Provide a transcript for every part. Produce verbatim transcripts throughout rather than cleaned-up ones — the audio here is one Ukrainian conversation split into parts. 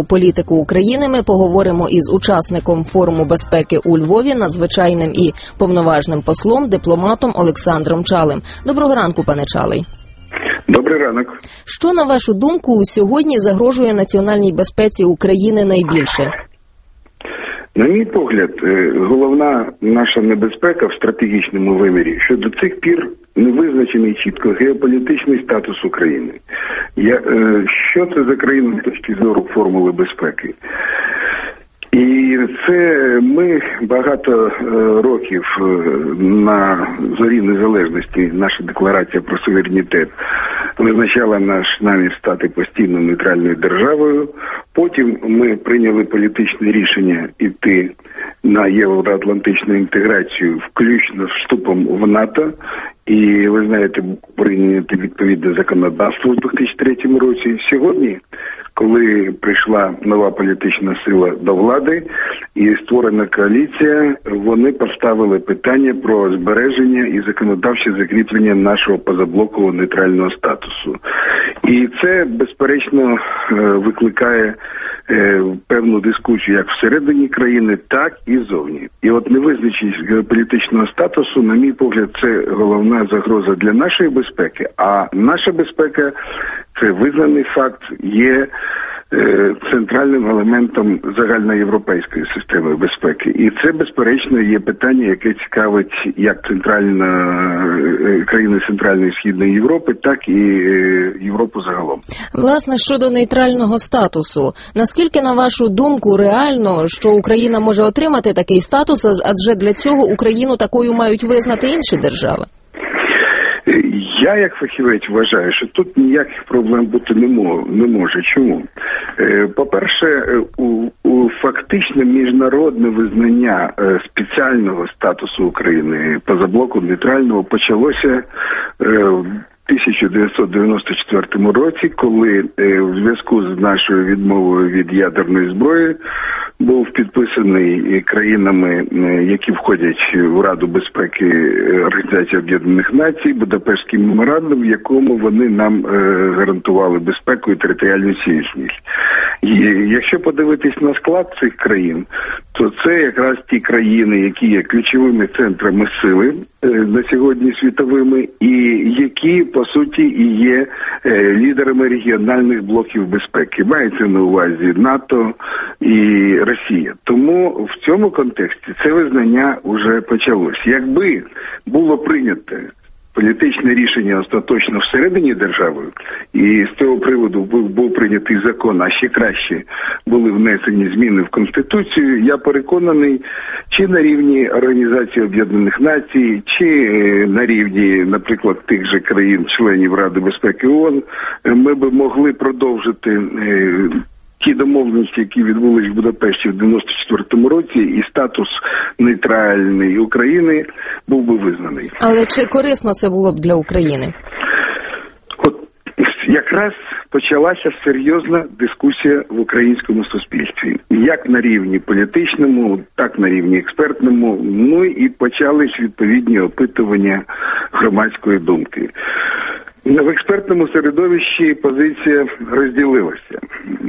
політику України ми поговоримо із учасником форуму безпеки у Львові, надзвичайним і повноважним послом, дипломатом Олександром Чалим. Доброго ранку, пане Чалий. Добрий ранок. Що, на вашу думку, сьогодні загрожує національній безпеці України найбільше? На мій погляд, головна наша небезпека в стратегічному вимірі, що до цих пір не визначений чітко геополітичний статус України. Я, що це за країна з точки зору формули безпеки? І це ми багато років на зорі незалежності, наша декларація про суверенітет визначала наш намір стати постійно нейтральною державою. Потім ми прийняли політичне рішення йти на євроатлантичну інтеграцію, включно вступом в НАТО. І, ви знаєте, прийняти відповідне законодавство у дві тисячі третьому році. Сьогодні, коли прийшла нова політична сила до влади і створена коаліція, вони поставили питання про збереження і законодавче закріплення нашого позаблокового нейтрального статусу. І це, безперечно, викликає певну дискусію як всередині країни, так і зовні. І от невизначеність геополітичного статусу, на мій погляд, це головна загроза для нашої безпеки, а наша безпека, це визнаний факт, є е, центральним елементом загальноєвропейської системи безпеки. І це, безперечно, є питання, яке цікавить як центральна е, країни Центральної і Східної Європи, так і е, Європу загалом. Власне, щодо нейтрального статусу, наскільки, на вашу думку, реально, що Україна може отримати такий статус, адже для цього Україну такою мають визнати інші держави? Я, як фахівець, вважаю, що тут ніяких проблем бути не може. Чому? По-перше, у, у фактичне міжнародне визнання спеціального статусу України позаблоку нейтрального почалося в тисяча дев'ятсот дев'яносто четвертому році, коли в зв'язку з нашою відмовою від ядерної зброї був підписаний країнами, які входять в Раду безпеки Організації Об'єднаних Націй, Будапештський меморандум, в якому вони нам гарантували безпеку і територіальну цілісність. І якщо подивитись на склад цих країн, то це якраз ті країни, які є ключовими центрами сили на сьогодні світовими, і які, по суті, і є лідерами регіональних блоків безпеки. Мається на увазі НАТО і Росія. Тому в цьому контексті це визнання вже почалось. Якби було прийнято політичне рішення остаточно всередині держави, і з цього приводу був, був прийнятий закон, а ще краще були внесені зміни в Конституцію, я переконаний, чи на рівні Організації Об'єднаних Націй, чи на рівні, наприклад, тих же країн-членів Ради безпеки ООН, ми б могли продовжити ті домовленості, які відбулись в Будапешті в дев'яносто четвертому році, і статус нейтральної України був би визнаний. Але чи корисно це було б для України? От якраз почалася серйозна дискусія в українському суспільстві. Як на рівні політичному, так на рівні експертному, ну і почались відповідні опитування громадської думки. В експертному середовищі позиція розділилася.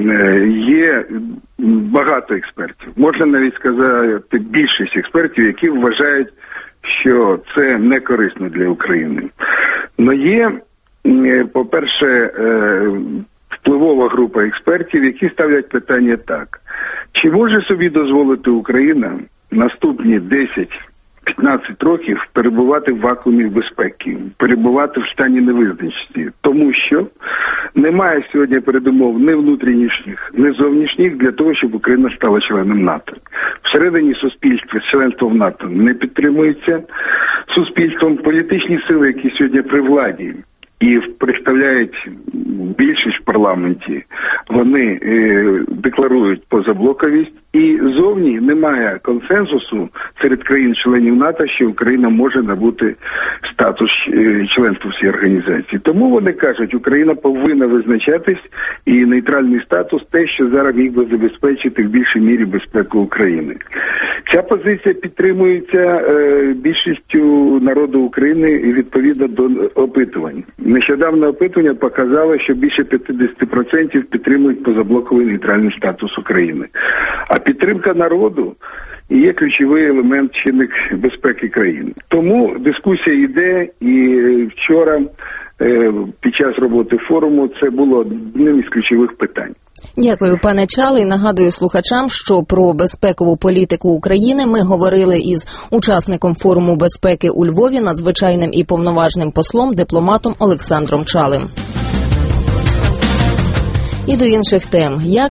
Є багато експертів, можна навіть сказати більшість експертів, які вважають, що це не корисно для України. Но є, по-перше, впливова група експертів, які ставлять питання так. Чи може собі дозволити Україна наступні десять-п'ятнадцять років перебувати в вакуумі безпеки, перебувати в стані невизначеності, тому що немає сьогодні передумов ні внутрішніх, ні зовнішніх для того, щоб Україна стала членом НАТО. Всередині суспільства членство в НАТО не підтримується суспільством. Політичні сили, які сьогодні при владі і представляють більшість в парламенті, вони е, декларують позаблоковість, і зовні немає консенсусу серед країн-членів НАТО, що Україна може набути статус е, членства в цій організації. Тому вони кажуть, Україна повинна визначатись, і нейтральний статус те, що зараз міг би забезпечити в більшій мірі безпеку України. Ця позиція підтримується е, більшістю народу України і відповідно до опитувань. Нещодавне опитування показало, що більше п'ятдесят відсотків підтримують позаблоковий нейтральний статус України. А підтримка народу є ключовий елемент чинник безпеки країни. Тому дискусія йде, і вчора е, під час роботи форуму це було одним із ключових питань. Дякую, пане Чалий. Нагадую слухачам, що про безпекову політику України ми говорили із учасником форуму безпеки у Львові, надзвичайним і повноважним послом, дипломатом Олександром Чалим. І до інших тем. Як